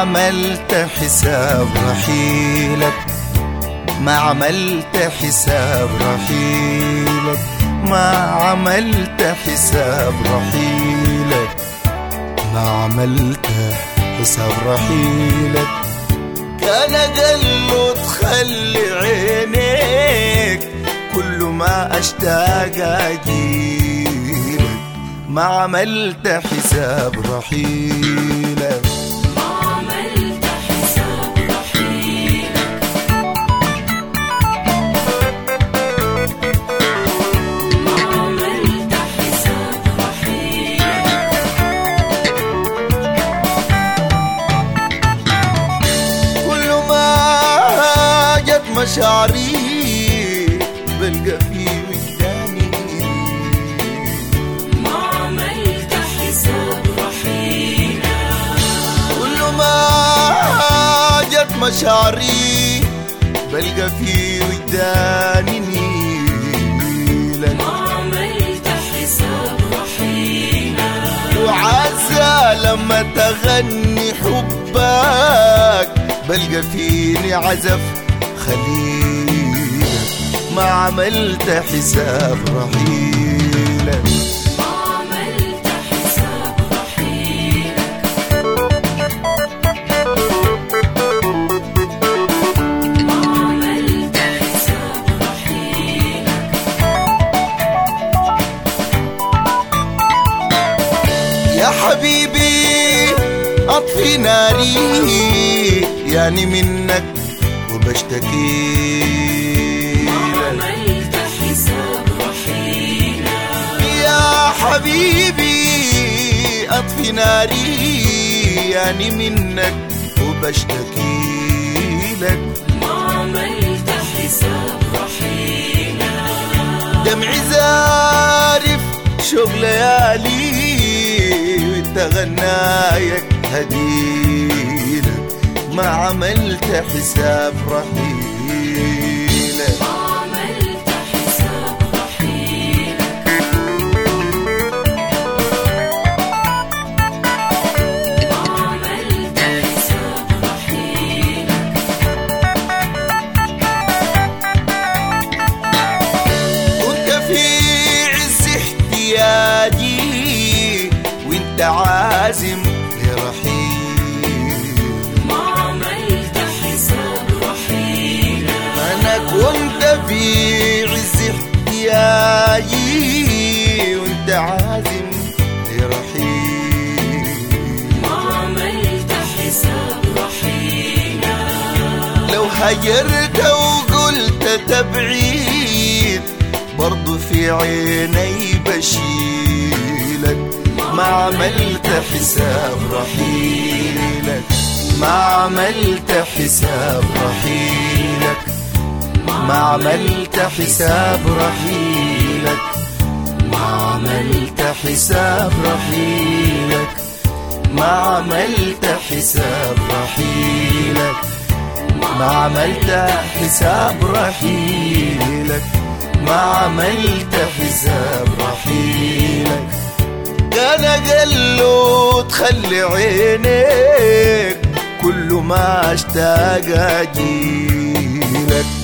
عملت حساب رحيلك، ما عملت حساب رحيلك، ما عملت حساب رحيلك، ما عملت حساب رحيلك. كان قلو تخلي عينيك كل ما اشتاق اجيلك، ما عملت حساب رحيلك. مشاعري بلقى في وجداني، ما عملت حساب رحيلك. كل ما جت مشاعري بلقى في وجداني نيلك، ما عملت حساب رحيلك. وعزة لما تغني حبك بلقى فيني عزف خليلك، ما عملت حساب رحيلك. ما عملت حساب رحيلك. ما عملت حساب رحيلك. يا حبيبي أطفي ناري يعني منك وبشتكي، ما عملت حساب رحيلك. يا حبيبي أطفي ناري يعني منك وبشتكي لك، ما عملت حساب رحيلك. دمعي زارف شوق ليالي وانت غنايك هديلك، ما عملت حساب رحيلك. ما عملت حساب رحيلك. ما عملت حساب رحيلك. كنت في عز احتياجي وانت عازم لرحيل، ما عملت حساب رحيلك. أنا كنت في عز احتياجي وانت عازم لرحيل، ما عملت حساب رحيلك. لو هجرت وقلت تبعيد برضو في عيني بشيلك، ما عملت حساب رحيلك، ما عملت حساب رحيلك، ما عملت حساب رحيلك، ما عملت حساب رحيلك، ما عملت حساب رحيلك، ما عملت حساب رحيلك، ما عملت حساب رحيلك. كان قلو تخلي عينيك كل ما اشتاق اجيلك،